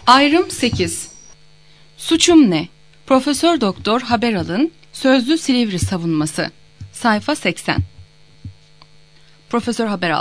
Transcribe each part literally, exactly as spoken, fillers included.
Ayrım sekiz. Suçum ne? Profesör Doktor Haberal'ın Sözlü Silivri Savunması. Sayfa seksen. Profesör Haberal: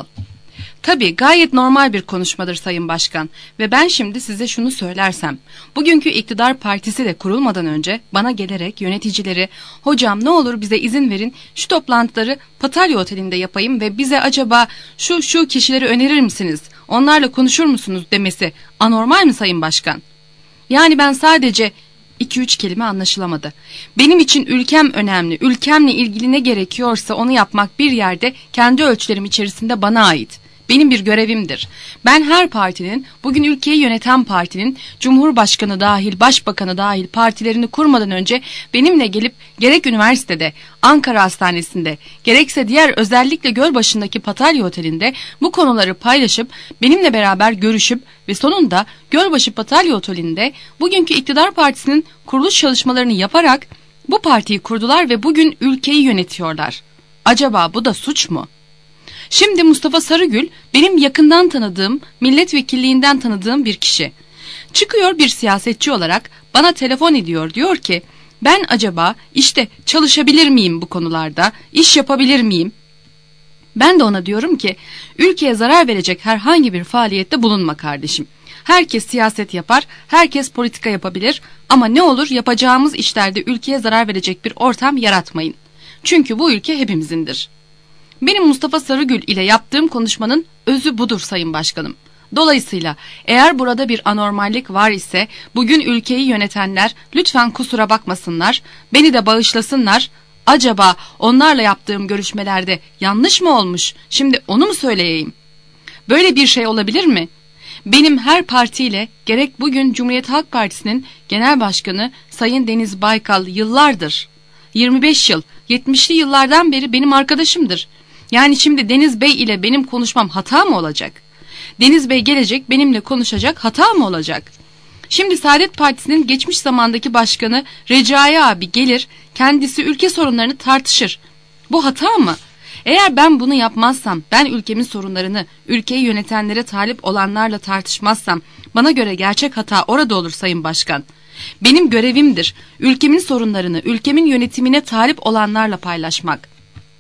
Tabii gayet normal bir konuşmadır Sayın Başkan ve ben şimdi size şunu söylersem, bugünkü iktidar partisi de kurulmadan önce bana gelerek yöneticileri, hocam ne olur bize izin verin şu toplantıları Patalya Oteli'nde yapayım ve bize acaba şu şu kişileri önerir misiniz, onlarla konuşur musunuz demesi anormal mi Sayın Başkan? Yani ben sadece iki üç kelime anlaşılamadı. Benim için ülkem önemli, ülkemle ilgili ne gerekiyorsa onu yapmak bir yerde kendi ölçülerim içerisinde bana ait. Benim bir görevimdir. Ben her partinin, bugün ülkeyi yöneten partinin, Cumhurbaşkanı dahil, Başbakanı dahil partilerini kurmadan önce benimle gelip gerek üniversitede, Ankara Hastanesi'nde, gerekse diğer özellikle Gölbaşı'ndaki Patalya Oteli'nde bu konuları paylaşıp, benimle beraber görüşüp ve sonunda Gölbaşı Patalya Oteli'nde bugünkü iktidar partisinin kuruluş çalışmalarını yaparak bu partiyi kurdular ve bugün ülkeyi yönetiyorlar. Acaba bu da suç mu? Şimdi Mustafa Sarıgül benim yakından tanıdığım, milletvekilliğinden tanıdığım bir kişi. Çıkıyor bir siyasetçi olarak bana telefon ediyor, diyor ki ben acaba işte çalışabilir miyim bu konularda, iş yapabilir miyim? Ben de ona diyorum ki ülkeye zarar verecek herhangi bir faaliyette bulunma kardeşim. Herkes siyaset yapar, herkes politika yapabilir ama ne olur yapacağımız işlerde ülkeye zarar verecek bir ortam yaratmayın. Çünkü bu ülke hepimizindir. Benim Mustafa Sarıgül ile yaptığım konuşmanın özü budur Sayın Başkanım. Dolayısıyla eğer burada bir anormallik var ise bugün ülkeyi yönetenler lütfen kusura bakmasınlar, beni de bağışlasınlar. Acaba onlarla yaptığım görüşmelerde yanlış mı olmuş? Şimdi onu mu söyleyeyim? Böyle bir şey olabilir mi? Benim her partiyle, gerek bugün Cumhuriyet Halk Partisi'nin genel başkanı Sayın Deniz Baykal yıllardır, yirmi beş yıl, yetmişli yıllardan beri benim arkadaşımdır. Yani şimdi Deniz Bey ile benim konuşmam hata mı olacak? Deniz Bey gelecek benimle konuşacak, hata mı olacak? Şimdi Saadet Partisi'nin geçmiş zamandaki başkanı Recai abi gelir, kendisi ülke sorunlarını tartışır. Bu hata mı? Eğer ben bunu yapmazsam, ben ülkemin sorunlarını ülkeyi yönetenlere talip olanlarla tartışmazsam, bana göre gerçek hata orada olur Sayın Başkan. Benim görevimdir ülkemin sorunlarını, ülkemin yönetimine talip olanlarla paylaşmak.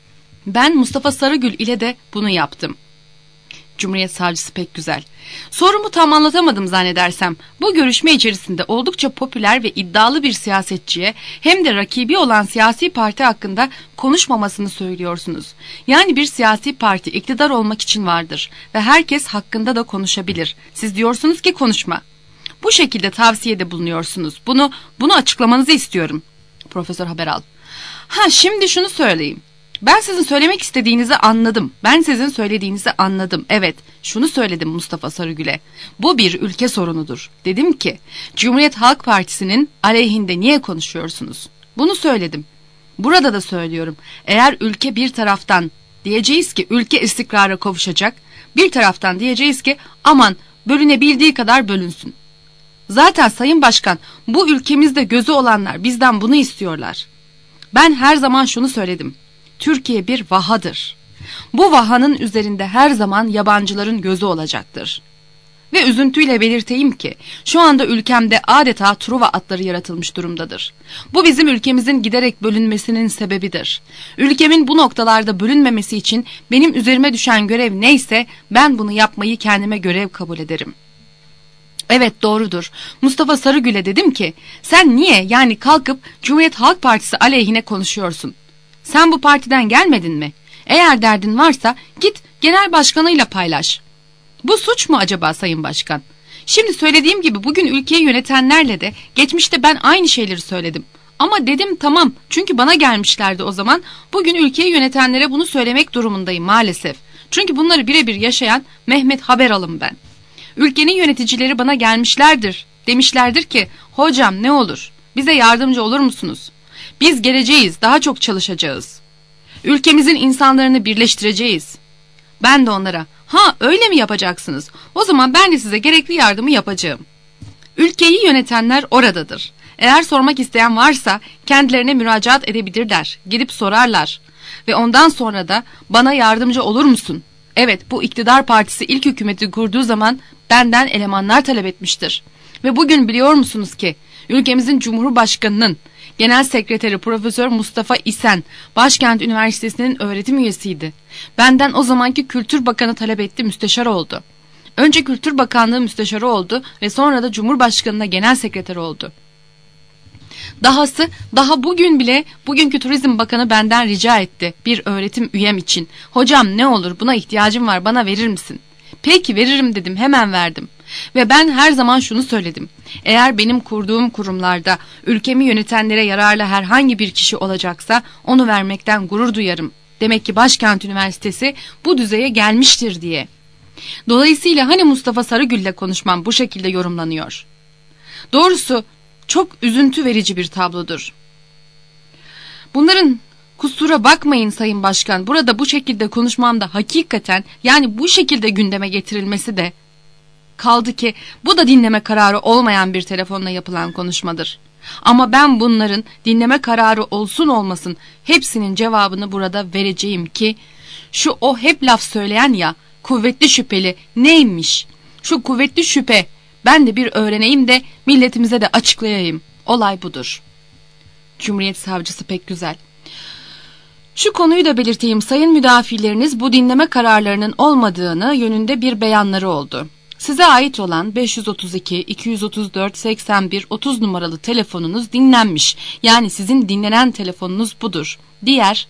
Ben Mustafa Sarıgül ile de bunu yaptım. Cumhuriyet Savcısı pek güzel. Sorumu tam anlatamadım zannedersem. Bu görüşme içerisinde oldukça popüler ve iddialı bir siyasetçiye hem de rakibi olan siyasi parti hakkında konuşmamasını söylüyorsunuz. Yani bir siyasi parti iktidar olmak için vardır ve herkes hakkında da konuşabilir. Siz diyorsunuz ki konuşma. Bu şekilde tavsiyede bulunuyorsunuz. Bunu bunu açıklamanızı istiyorum. Profesör Haberal: Ha şimdi şunu söyleyeyim. Ben sizin söylemek istediğinizi anladım. Ben sizin söylediğinizi anladım. Evet, şunu söyledim Mustafa Sarıgül'e. Bu bir ülke sorunudur. Dedim ki, Cumhuriyet Halk Partisi'nin aleyhinde niye konuşuyorsunuz? Bunu söyledim. Burada da söylüyorum. Eğer ülke bir taraftan diyeceğiz ki ülke istikrara kavuşacak, bir taraftan diyeceğiz ki aman bölünebildiği kadar bölünsün. Zaten Sayın Başkan, bu ülkemizde gözü olanlar bizden bunu istiyorlar. Ben her zaman şunu söyledim. Türkiye bir vahadır. Bu vahanın üzerinde her zaman yabancıların gözü olacaktır. Ve üzüntüyle belirteyim ki şu anda ülkemde adeta Truva atları yaratılmış durumdadır. Bu bizim ülkemizin giderek bölünmesinin sebebidir. Ülkemin bu noktalarda bölünmemesi için benim üzerime düşen görev neyse ben bunu yapmayı kendime görev kabul ederim. Evet, doğrudur. Mustafa Sarıgül'e dedim ki sen niye yani kalkıp Cumhuriyet Halk Partisi aleyhine konuşuyorsun? Sen bu partiden gelmedin mi? Eğer derdin varsa git genel başkanıyla paylaş. Bu suç mu acaba Sayın Başkan? Şimdi söylediğim gibi bugün ülkeyi yönetenlerle de geçmişte ben aynı şeyleri söyledim. Ama dedim tamam, çünkü bana gelmişlerdi o zaman. Bugün ülkeyi yönetenlere bunu söylemek durumundayım maalesef. Çünkü bunları birebir yaşayan Mehmet Haberal'ım ben. Ülkenin yöneticileri bana gelmişlerdir. Demişlerdir ki hocam ne olur bize yardımcı olur musunuz? Biz geleceğiz, daha çok çalışacağız. Ülkemizin insanlarını birleştireceğiz. Ben de onlara ha öyle mi yapacaksınız? O zaman ben de size gerekli yardımı yapacağım. Ülkeyi yönetenler oradadır. Eğer sormak isteyen varsa kendilerine müracaat edebilirler. Gidip sorarlar. Ve ondan sonra da bana yardımcı olur musun? Evet, bu iktidar partisi ilk hükümeti kurduğu zaman benden elemanlar talep etmiştir. Ve bugün biliyor musunuz ki ülkemizin Cumhurbaşkanı'nın Genel Sekreteri Profesör Mustafa İsen, Başkent Üniversitesi'nin öğretim üyesiydi. Benden o zamanki Kültür Bakanı talep etti, müsteşar oldu. Önce Kültür Bakanlığı müsteşarı oldu ve sonra da Cumhurbaşkanı'na genel sekreter oldu. Dahası daha bugün bile bugünkü Turizm Bakanı benden rica etti bir öğretim üyem için. Hocam ne olur buna ihtiyacım var, bana verir misin? Peki veririm dedim, hemen verdim. Ve ben her zaman şunu söyledim. Eğer benim kurduğum kurumlarda ülkemi yönetenlere yararlı herhangi bir kişi olacaksa onu vermekten gurur duyarım. Demek ki Başkent Üniversitesi bu düzeye gelmiştir diye. Dolayısıyla hani Mustafa Sarıgül'le konuşmam bu şekilde yorumlanıyor. Doğrusu çok üzüntü verici bir tablodur. Bunların kusura bakmayın Sayın Başkan, burada bu şekilde konuşmamda hakikaten yani bu şekilde gündeme getirilmesi de kaldı ki bu da dinleme kararı olmayan bir telefonla yapılan konuşmadır. Ama ben bunların dinleme kararı olsun olmasın hepsinin cevabını burada vereceğim ki şu o hep laf söyleyen ya kuvvetli şüpheli neymiş? Şu kuvvetli şüphe ben de bir öğreneyim de milletimize de açıklayayım. Olay budur. Cumhuriyet Savcısı pek güzel. Şu konuyu da belirteyim, sayın müdafileriniz bu dinleme kararlarının olmadığını yönünde bir beyanları oldu. Size ait olan beş yüz otuz iki iki yüz otuz dört seksen bir otuz numaralı telefonunuz dinlenmiş. Yani sizin dinlenen telefonunuz budur. Diğer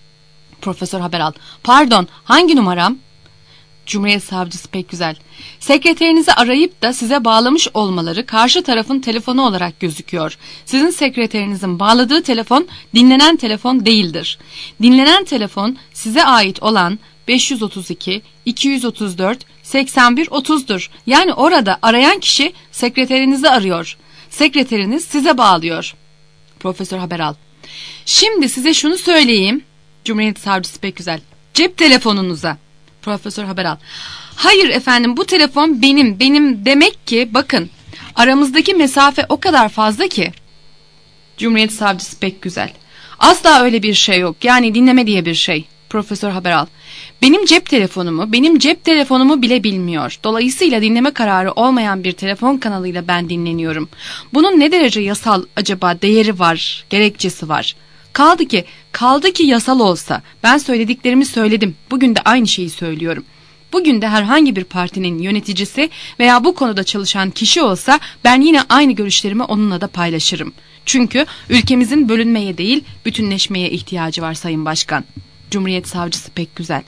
Profesör Haberal, pardon hangi numaram? Cumhuriyet Savcısı pek güzel. Sekreterinizi arayıp da size bağlamış olmaları karşı tarafın telefonu olarak gözüküyor. Sizin sekreterinizin bağladığı telefon dinlenen telefon değildir. Dinlenen telefon size ait olan beş yüz otuz iki iki yüz otuz dört seksen bir otuz'dur. Yani orada arayan kişi sekreterinizi arıyor. Sekreteriniz size bağlıyor. Profesör Haberal. Şimdi size şunu söyleyeyim. Cumhuriyet Savcısı pek güzel. Cep telefonunuza. Profesör Haberal. Hayır efendim bu telefon benim. Benim demek ki bakın aramızdaki mesafe o kadar fazla ki. Cumhuriyet Savcısı pek güzel. Asla öyle bir şey yok. Yani dinleme diye bir şey. Profesör Haberal. Benim cep telefonumu, benim cep telefonumu bile bilmiyor. Dolayısıyla dinleme kararı olmayan bir telefon kanalıyla ben dinleniyorum. Bunun ne derece yasal acaba değeri var, gerekçesi var? Kaldı ki, kaldı ki yasal olsa ben söylediklerimi söyledim. Bugün de aynı şeyi söylüyorum. Bugün de herhangi bir partinin yöneticisi veya bu konuda çalışan kişi olsa ben yine aynı görüşlerimi onunla da paylaşırım. Çünkü ülkemizin bölünmeye değil bütünleşmeye ihtiyacı var Sayın Başkan. Cumhuriyet Savcısı pek güzel.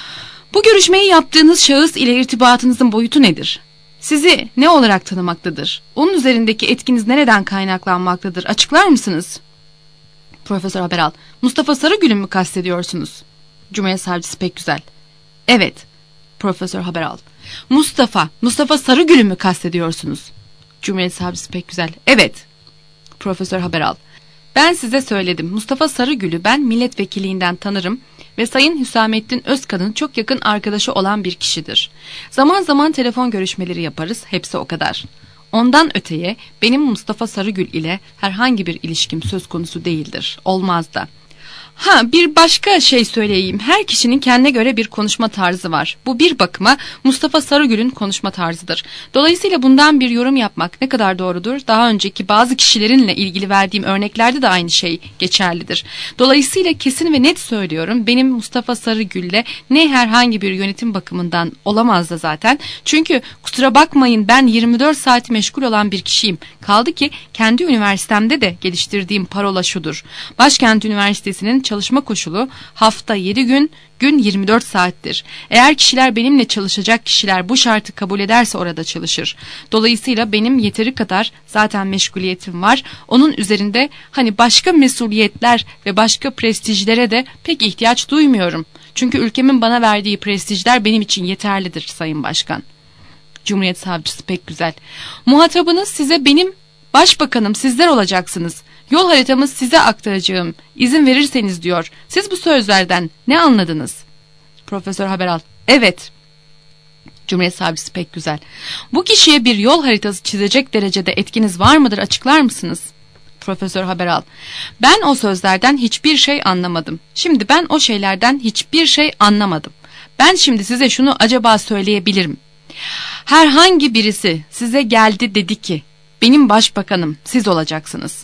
Bu görüşmeyi yaptığınız şahıs ile irtibatınızın boyutu nedir? Sizi ne olarak tanımaktadır? Onun üzerindeki etkiniz nereden kaynaklanmaktadır? Açıklar mısınız? Profesör Haberal. Mustafa Sarıgül'ü mü kastediyorsunuz? Cumhuriyet Savcısı pek güzel. Evet. Profesör Haberal. Mustafa, Mustafa Sarıgül'ü mü kastediyorsunuz? Cumhuriyet Savcısı pek güzel. Evet. Profesör Haberal. Ben size söyledim. Mustafa Sarıgül'ü ben milletvekilliğinden tanırım ve Sayın Hüsamettin Özkan'ın çok yakın arkadaşı olan bir kişidir. Zaman zaman telefon görüşmeleri yaparız, hepsi o kadar. Ondan öteye benim Mustafa Sarıgül ile herhangi bir ilişkim söz konusu değildir. Olmaz da. Ha bir başka şey söyleyeyim. Her kişinin kendine göre bir konuşma tarzı var. Bu bir bakıma Mustafa Sarıgül'ün konuşma tarzıdır. Dolayısıyla bundan bir yorum yapmak ne kadar doğrudur? Daha önceki bazı kişilerinle ilgili verdiğim örneklerde de aynı şey geçerlidir. Dolayısıyla kesin ve net söylüyorum. Benim Mustafa Sarıgül'le ne herhangi bir yönetim bakımından olamaz da zaten. Çünkü kusura bakmayın ben yirmi dört saat meşgul olan bir kişiyim. Kaldı ki kendi üniversitemde de geliştirdiğim parola şudur. Başkent Üniversitesi'nin çalışma koşulu hafta yedi gün, gün yirmi dört saattir. Eğer kişiler benimle çalışacak kişiler bu şartı kabul ederse orada çalışır. Dolayısıyla benim yeteri kadar zaten meşguliyetim var. Onun üzerinde hani başka mesuliyetler ve başka prestijlere de pek ihtiyaç duymuyorum. Çünkü ülkemin bana verdiği prestijler benim için yeterlidir Sayın Başkan. Cumhuriyet Savcısı pek güzel. Muhatabınız size benim başbakanım sizler olacaksınız. Yol haritamız size aktaracağım. İzin verirseniz diyor. Siz bu sözlerden ne anladınız? Profesör Haberal. Evet. Cumhuriyet Savcısı pek güzel. Bu kişiye bir yol haritası çizecek derecede etkiniz var mıdır? Açıklar mısınız? Profesör Haberal. Ben o sözlerden hiçbir şey anlamadım. Şimdi ben o şeylerden hiçbir şey anlamadım. Ben şimdi size şunu acaba söyleyebilirim. Herhangi birisi size geldi dedi ki benim başbakanım siz olacaksınız.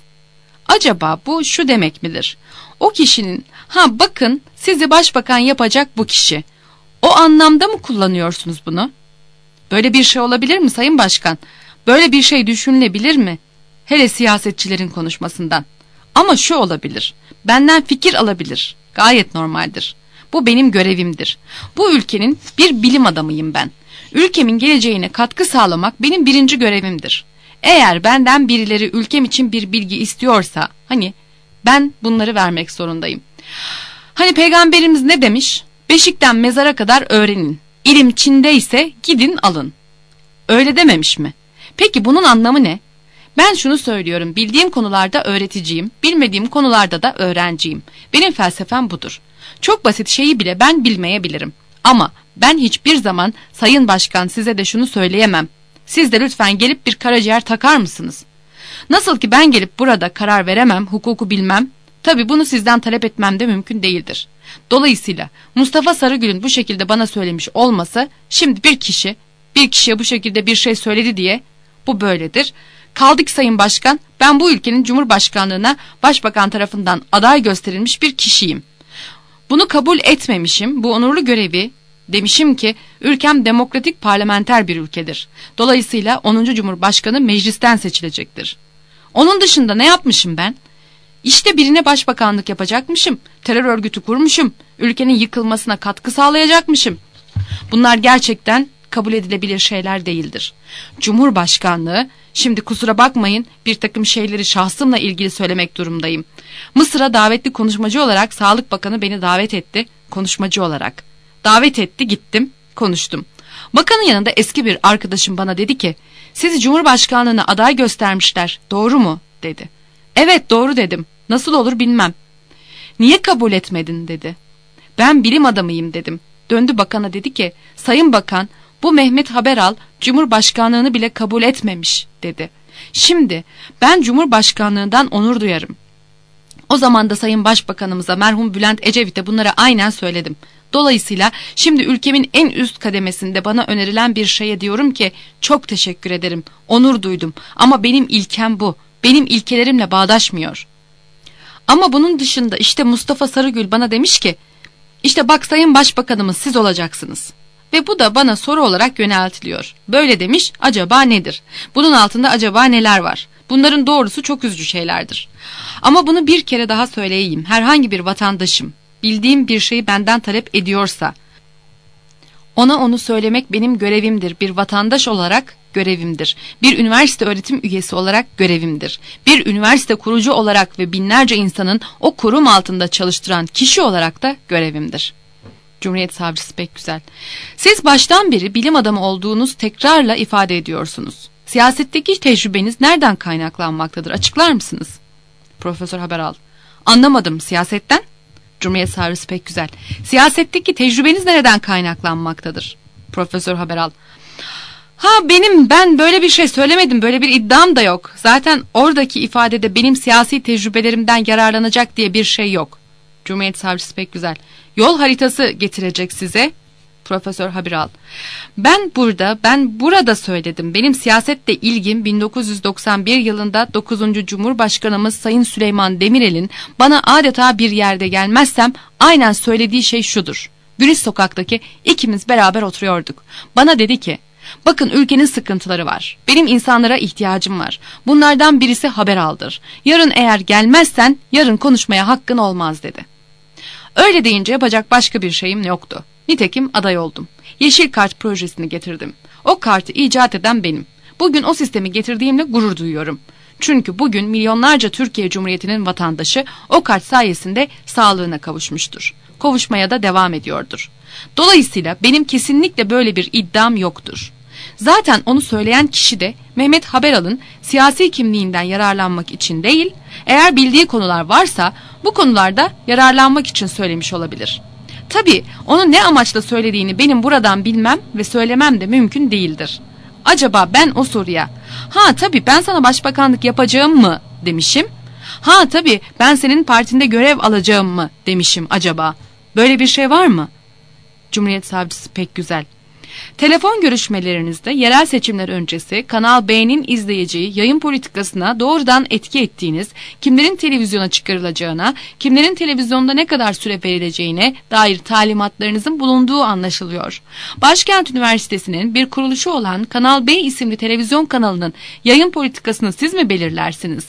Acaba bu şu demek midir? O kişinin, ha bakın sizi başbakan yapacak bu kişi. O anlamda mı kullanıyorsunuz bunu? Böyle bir şey olabilir mi Sayın Başkan? Böyle bir şey düşünülebilir mi? Hele siyasetçilerin konuşmasından. Ama şu olabilir. Benden fikir alabilir. Gayet normaldir. Bu benim görevimdir. Bu ülkenin bir bilim adamıyım ben. Ülkemin geleceğine katkı sağlamak benim birinci görevimdir. Eğer benden birileri ülkem için bir bilgi istiyorsa, hani ben bunları vermek zorundayım. Hani peygamberimiz ne demiş? Beşikten mezara kadar öğrenin. İlim Çin'de ise gidin alın. Öyle dememiş mi? Peki bunun anlamı ne? Ben şunu söylüyorum, bildiğim konularda öğreticiyim, bilmediğim konularda da öğrenciyim. Benim felsefem budur. Çok basit şeyi bile ben bilmeyebilirim. Ama ben hiçbir zaman Sayın Başkan size de şunu söyleyemem. Siz de lütfen gelip bir karaciğer takar mısınız? Nasıl ki ben gelip burada karar veremem, hukuku bilmem, tabii bunu sizden talep etmem de mümkün değildir. Dolayısıyla Mustafa Sarıgül'ün bu şekilde bana söylemiş olması, şimdi bir kişi, bir kişiye bu şekilde bir şey söyledi diye, bu böyledir. Kaldı ki Sayın Başkan, ben bu ülkenin Cumhurbaşkanlığına Başbakan tarafından aday gösterilmiş bir kişiyim. Bunu kabul etmemişim, bu onurlu görevi, demişim ki ülkem demokratik parlamenter bir ülkedir. Dolayısıyla onuncu Cumhurbaşkanı meclisten seçilecektir. Onun dışında ne yapmışım ben? İşte birine başbakanlık yapacakmışım, terör örgütü kurmuşum, ülkenin yıkılmasına katkı sağlayacakmışım. Bunlar gerçekten kabul edilebilir şeyler değildir. Cumhurbaşkanlığı, şimdi kusura bakmayın bir takım şeyleri şahsımla ilgili söylemek durumdayım. Mısır'a davetli konuşmacı olarak Sağlık Bakanı beni davet etti, konuşmacı olarak. Davet etti, gittim, konuştum. Bakanın yanında eski bir arkadaşım bana dedi ki, sizi Cumhurbaşkanlığına aday göstermişler, doğru mu? Dedi. Evet doğru dedim, nasıl olur bilmem. Niye kabul etmedin dedi. Ben bilim adamıyım dedim. Döndü bakana dedi ki, Sayın Bakan, bu Mehmet Haberal Cumhurbaşkanlığını bile kabul etmemiş dedi. Şimdi ben Cumhurbaşkanlığından onur duyarım. O zaman da Sayın Başbakanımıza merhum Bülent Ecevit'e bunları aynen söyledim. Dolayısıyla şimdi ülkemin en üst kademesinde bana önerilen bir şeye diyorum ki çok teşekkür ederim, onur duydum ama benim ilkem bu, benim ilkelerimle bağdaşmıyor. Ama bunun dışında işte Mustafa Sarıgül bana demiş ki, işte bak Sayın Başbakanımız siz olacaksınız. Ve bu da bana soru olarak yöneltiliyor. Böyle demiş, acaba nedir? Bunun altında acaba neler var? Bunların doğrusu çok üzücü şeylerdir. Ama bunu bir kere daha söyleyeyim. Herhangi bir vatandaşım bildiğim bir şeyi benden talep ediyorsa, ona onu söylemek benim görevimdir. Bir vatandaş olarak görevimdir. Bir üniversite öğretim üyesi olarak görevimdir. Bir üniversite kurucu olarak ve binlerce insanın o kurum altında çalıştıran kişi olarak da görevimdir. Cumhuriyet Savcısı pek güzel. Siz baştan beri bilim adamı olduğunuz tekrarla ifade ediyorsunuz. Siyasetteki tecrübeniz nereden kaynaklanmaktadır? Açıklar mısınız? Profesör Haberal. Anlamadım, siyasetten? Cumhuriyet Savcısı pek güzel. Siyasetteki tecrübeniz nereden kaynaklanmaktadır? Profesör Haberal. Ha benim ben böyle bir şey söylemedim, böyle bir iddiam da yok. Zaten oradaki ifadede benim siyasi tecrübelerimden yararlanacak diye bir şey yok. Cumhuriyet Savcısı pek güzel. Yol haritası getirecek size. Profesör Habiral. Ben burada, ben burada söyledim. Benim siyasetle ilgim bin dokuz yüz doksan bir yılında dokuzuncu Cumhurbaşkanımız Sayın Süleyman Demirel'in bana adeta bir yerde gelmezsem aynen söylediği şey şudur. Güneş Sokak'taki ikimiz beraber oturuyorduk. Bana dedi ki, bakın ülkenin sıkıntıları var. Benim insanlara ihtiyacım var. Bunlardan birisi Haberal'dır. Yarın eğer gelmezsen yarın konuşmaya hakkın olmaz dedi. Öyle deyince yapacak başka bir şeyim yoktu. Nitekim aday oldum. Yeşil Kart projesini getirdim. O kartı icat eden benim. Bugün o sistemi getirdiğimle gurur duyuyorum. Çünkü bugün milyonlarca Türkiye Cumhuriyeti'nin vatandaşı o kart sayesinde sağlığına kavuşmuştur. Kavuşmaya da devam ediyordur. Dolayısıyla benim kesinlikle böyle bir iddiam yoktur. Zaten onu söyleyen kişi de Mehmet Haberal'ın siyasi kimliğinden yararlanmak için değil, eğer bildiği konular varsa bu konularda yararlanmak için söylemiş olabilir. Tabii onu ne amaçla söylediğini benim buradan bilmem ve söylemem de mümkün değildir. Acaba ben o soruya, ha tabii ben sana başbakanlık yapacağım mı demişim, ha tabii ben senin partinde görev alacağım mı demişim acaba? Böyle bir şey var mı? Cumhuriyet Savcısı pek güzel. Telefon görüşmelerinizde yerel seçimler öncesi Kanal B'nin izleyiciyi yayın politikasına doğrudan etki ettiğiniz, kimlerin televizyona çıkarılacağına, kimlerin televizyonda ne kadar süre verileceğine dair talimatlarınızın bulunduğu anlaşılıyor. Başkent Üniversitesi'nin bir kuruluşu olan Kanal B isimli televizyon kanalının yayın politikasını siz mi belirlersiniz?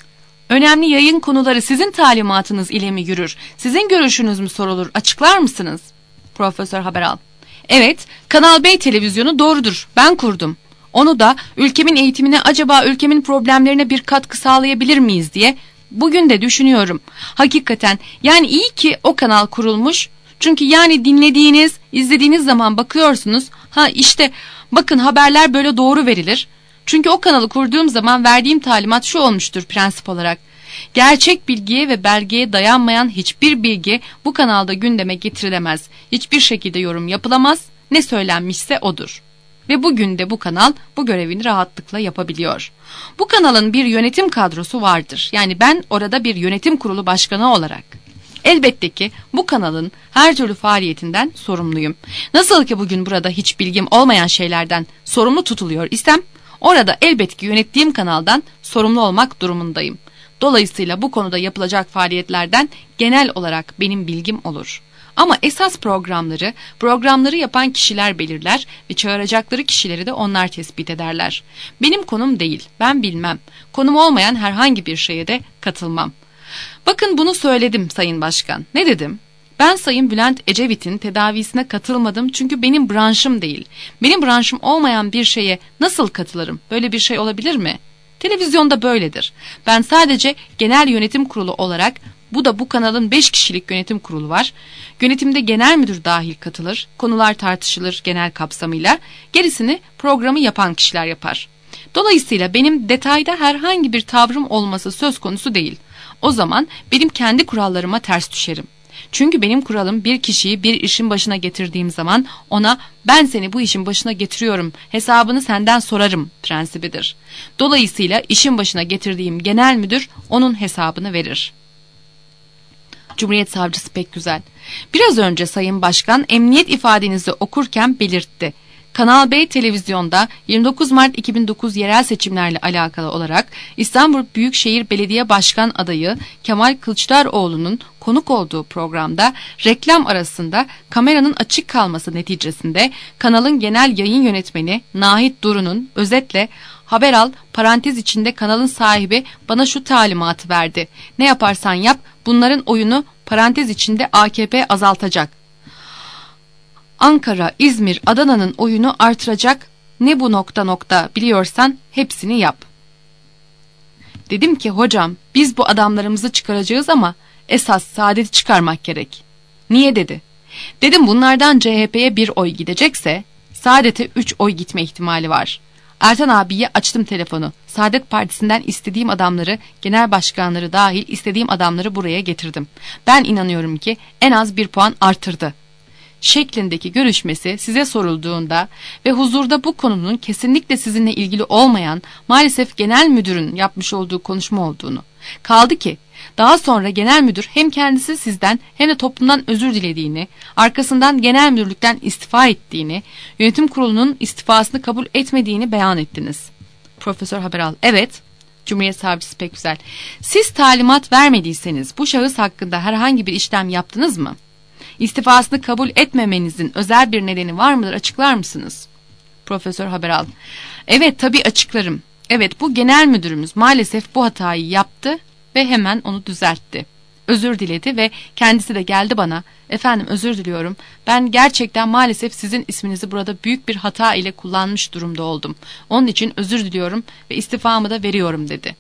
Önemli yayın konuları sizin talimatınız ile mi yürür? Sizin görüşünüz mü sorulur? Açıklar mısınız? Profesör Haberal: Evet, Kanal B televizyonu doğrudur. Ben kurdum. Onu da ülkemin eğitimine, acaba ülkemin problemlerine bir katkı sağlayabilir miyiz diye bugün de düşünüyorum. Hakikaten yani iyi ki o kanal kurulmuş. Çünkü yani dinlediğiniz, izlediğiniz zaman bakıyorsunuz. Ha işte bakın, haberler böyle doğru verilir. Çünkü o kanalı kurduğum zaman verdiğim talimat şu olmuştur prensip olarak: gerçek bilgiye ve belgeye dayanmayan hiçbir bilgi bu kanalda gündeme getirilemez. Hiçbir şekilde yorum yapılamaz. Ne söylenmişse odur. Ve bugün de bu kanal bu görevini rahatlıkla yapabiliyor. Bu kanalın bir yönetim kadrosu vardır. Yani ben orada bir yönetim kurulu başkanı olarak elbette ki bu kanalın her türlü faaliyetinden sorumluyum. Nasıl ki bugün burada hiç bilgim olmayan şeylerden sorumlu tutuluyor isem, orada elbette ki yönettiğim kanaldan sorumlu olmak durumundayım. Dolayısıyla bu konuda yapılacak faaliyetlerden genel olarak benim bilgim olur. Ama esas programları, programları yapan kişiler belirler ve çağıracakları kişileri de onlar tespit ederler. Benim konum değil, ben bilmem. Konum olmayan herhangi bir şeye de katılmam. Bakın, bunu söyledim Sayın Başkan. Ne dedim? Ben Sayın Bülent Ecevit'in tedavisine katılmadım çünkü benim branşım değil. Benim branşım olmayan bir şeye nasıl katılırım? Böyle bir şey olabilir mi? Televizyonda böyledir. Ben sadece genel yönetim kurulu olarak, bu da bu kanalın beş kişilik yönetim kurulu var. Yönetimde genel müdür dahil katılır. Konular tartışılır genel kapsamıyla. Gerisini programı yapan kişiler yapar. Dolayısıyla benim detayda herhangi bir tavrım olması söz konusu değil. O zaman benim kendi kurallarıma ters düşerim. Çünkü benim kuralım bir kişiyi bir işin başına getirdiğim zaman ona ben seni bu işin başına getiriyorum, hesabını senden sorarım prensibidir. Dolayısıyla işin başına getirdiğim genel müdür onun hesabını verir. Cumhuriyet Savcısı Pekgüzel: Biraz önce Sayın Başkan emniyet ifadenizi okurken belirtti. Kanal B televizyonda yirmi dokuz Mart iki bin dokuz yerel seçimlerle alakalı olarak İstanbul Büyükşehir Belediye Başkan adayı Kemal Kılıçdaroğlu'nun konuk olduğu programda reklam arasında kameranın açık kalması neticesinde kanalın genel yayın yönetmeni Nahit Duru'nun özetle "Haber al, parantez içinde kanalın sahibi bana şu talimatı verdi. Ne yaparsan yap, bunların oyunu parantez içinde A K P azaltacak. Ankara, İzmir, Adana'nın oyunu artıracak. Ne bu nokta nokta biliyorsan hepsini yap." Dedim ki hocam, biz bu adamlarımızı çıkaracağız ama esas saadeti çıkarmak gerek. Niye dedi. Dedim bunlardan C H P'ye bir oy gidecekse Saadet'e üç oy gitme ihtimali var. Ertan abiye açtım telefonu. Saadet Partisi'nden istediğim adamları, genel başkanları dahil istediğim adamları buraya getirdim. Ben inanıyorum ki en az bir puan artırdı şeklindeki görüşmesi size sorulduğunda ve huzurda bu konunun kesinlikle sizinle ilgili olmayan, maalesef genel müdürün yapmış olduğu konuşma olduğunu, kaldı ki daha sonra genel müdür hem kendisi sizden hem de toplumdan özür dilediğini, arkasından genel müdürlükten istifa ettiğini, yönetim kurulunun istifasını kabul etmediğini beyan ettiniz. Profesör Haberal: Evet. Cumhuriyet Savcısı Pekgüzel: Siz talimat vermediyseniz bu şahıs hakkında herhangi bir işlem yaptınız mı? İstifasını kabul etmemenizin özel bir nedeni var mıdır? Açıklar mısınız? Profesör Haberal: Evet, tabii açıklarım. Evet, bu genel müdürümüz maalesef bu hatayı yaptı ve hemen onu düzeltti. Özür diledi ve kendisi de geldi bana. Efendim, özür diliyorum. Ben gerçekten maalesef sizin isminizi burada büyük bir hata ile kullanmış durumda oldum. Onun için özür diliyorum ve istifamı da veriyorum dedi.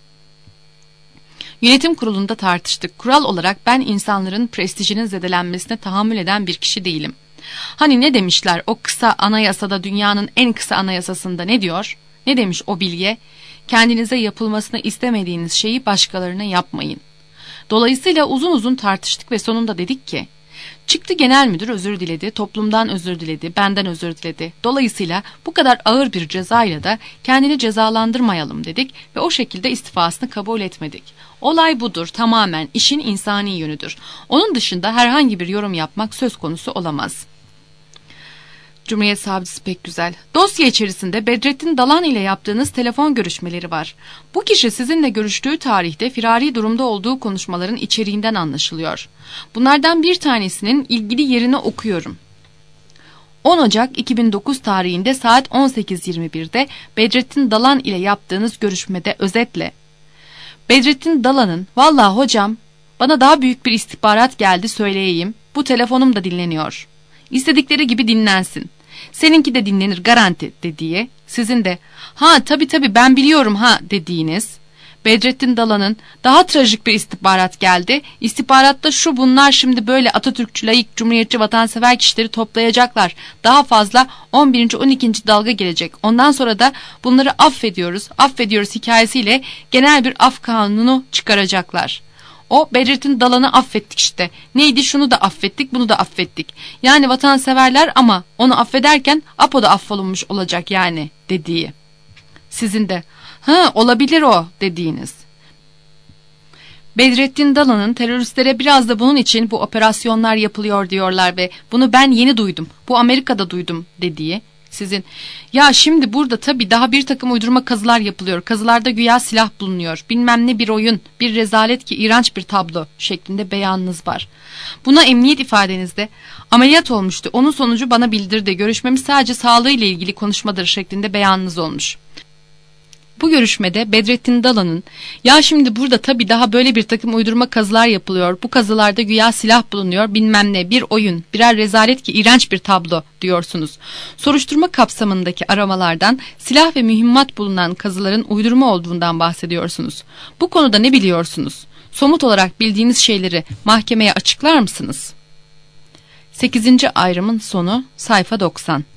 Yönetim kurulunda tartıştık. Kural olarak ben insanların prestijinin zedelenmesine tahammül eden bir kişi değilim. Hani ne demişler o kısa anayasada, dünyanın en kısa anayasasında ne diyor? Ne demiş o bilge? Kendinize yapılmasını istemediğiniz şeyi başkalarına yapmayın. Dolayısıyla uzun uzun tartıştık ve sonunda dedik ki, çıktı genel müdür özür diledi, toplumdan özür diledi, benden özür diledi. Dolayısıyla bu kadar ağır bir cezayla da kendini cezalandırmayalım dedik ve o şekilde istifasını kabul etmedik. Olay budur, tamamen işin insani yönüdür. Onun dışında herhangi bir yorum yapmak söz konusu olamaz. Cumhuriyet Savcısı pek güzel. Dosya içerisinde Bedrettin Dalan ile yaptığınız telefon görüşmeleri var. Bu kişi sizinle görüştüğü tarihte firari durumda olduğu konuşmaların içeriğinden anlaşılıyor. Bunlardan bir tanesinin ilgili yerini okuyorum. on Ocak iki bin dokuz tarihinde saat on sekiz yirmi birde Bedrettin Dalan ile yaptığınız görüşmede özetle: Bedrettin Dalan'ın "Vallahi hocam bana daha büyük bir istihbarat geldi söyleyeyim. Bu telefonum da dinleniyor. İstedikleri gibi dinlensin. Seninki de dinlenir garanti" dediği, sizin de "Ha tabii tabii ben biliyorum ha" dediğiniz, Bedrettin Dalan'ın "Daha trajik bir istihbarat geldi. İstihbaratta şu bunlar şimdi böyle Atatürkçü, layık, cumhuriyetçi, vatansever kişileri toplayacaklar. Daha fazla on birinci on ikinci dalga gelecek. Ondan sonra da bunları affediyoruz, affediyoruz hikayesiyle genel bir af kanunu çıkaracaklar." O Bedrettin Dalan'ı affettik işte. Neydi, şunu da affettik, bunu da affettik. Yani vatanseverler ama onu affederken Apo da affolunmuş olacak yani dediği. Sizin de "Ha olabilir o" dediğiniz. Bedrettin Dalan'ın teröristlere biraz da bunun için bu operasyonlar yapılıyor diyorlar ve bunu ben yeni duydum. Bu Amerika'da duydum dediği. Sizin "Ya şimdi burada tabii daha bir takım uydurma kazılar yapılıyor. Kazılarda güya silah bulunuyor. Bilmem ne bir oyun, bir rezalet ki iğrenç bir tablo" şeklinde beyanınız var. Buna emniyet ifadenizde "Ameliyat olmuştu. Onun sonucu bana bildirdi. Görüşmemiz sadece sağlığıyla ilgili konuşmadır" şeklinde beyanınız olmuş. Bu görüşmede Bedrettin Dalan'ın "Ya şimdi burada tabii daha böyle bir takım uydurma kazılar yapılıyor. Bu kazılarda güya silah bulunuyor. Bilmem ne bir oyun, birer rezalet ki iğrenç bir tablo" diyorsunuz. Soruşturma kapsamındaki aramalardan silah ve mühimmat bulunan kazıların uydurma olduğundan bahsediyorsunuz. Bu konuda ne biliyorsunuz? Somut olarak bildiğiniz şeyleri mahkemeye açıklar mısınız? sekizinci ayrımın sonu sayfa doksan.